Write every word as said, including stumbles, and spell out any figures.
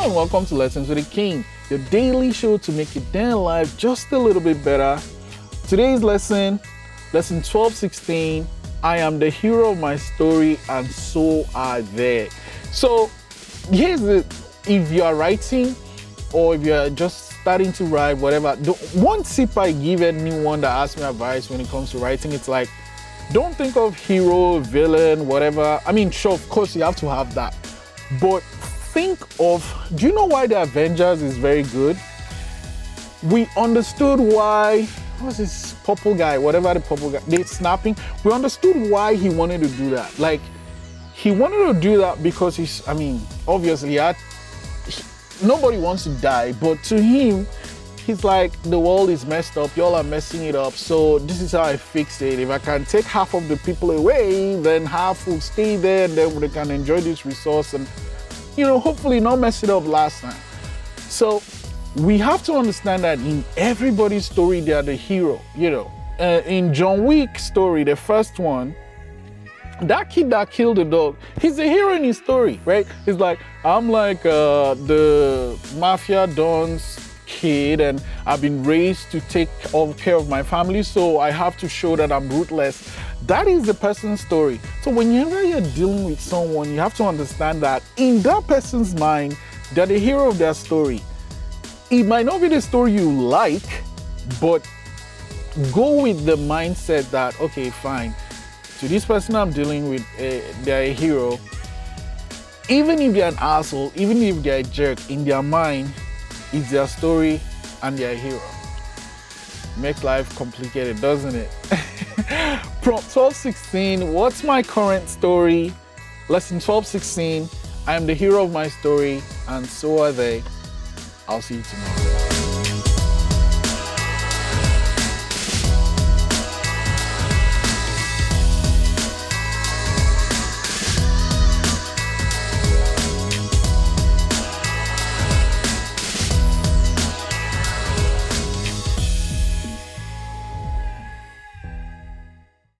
and welcome to Lessons with the King, your daily show to make your day in life just a little bit better. Today's lesson, lesson twelve sixteen, I am the hero of my story and so are they. So here's the, if you are writing or if you're just starting to write, whatever, the one tip I give anyone that asks me advice when it comes to writing, it's like, don't think of hero, villain, whatever. I mean, sure, of course you have to have that, but think of, do you know why the Avengers is very good? We understood why, what was this purple guy, whatever the purple guy, they snapping. We understood why he wanted to do that. Like, he wanted to do that because he's, I mean, obviously, he had, he, nobody wants to die, but to him, he's like, the world is messed up, y'all are messing it up, so this is how I fix it. If I can take half of the people away, then half will stay there, and then they can enjoy this resource and, you know, hopefully not mess it up last time. So we have to understand that in everybody's story, they are the hero, you know. Uh, in John Wick's story, the first one, that kid that killed the dog, he's the hero in his story, right? He's like, I'm like uh, the mafia don's kid and I've been raised to take care of my family, so I have to show that I'm ruthless. That is the person's story. So whenever you're dealing with someone, you have to understand that in that person's mind, they're the hero of their story. It might not be the story you like, but go with the mindset that, okay, fine, to this person I'm dealing with, uh, they're a hero. Even if they're an asshole, even if they're a jerk, in their mind, it's their story and they're a hero. Makes life complicated, doesn't it? Prompt twelve sixteen, what's my current story? Lesson twelve sixteen, I am the hero of my story and so are they. I'll see you tomorrow.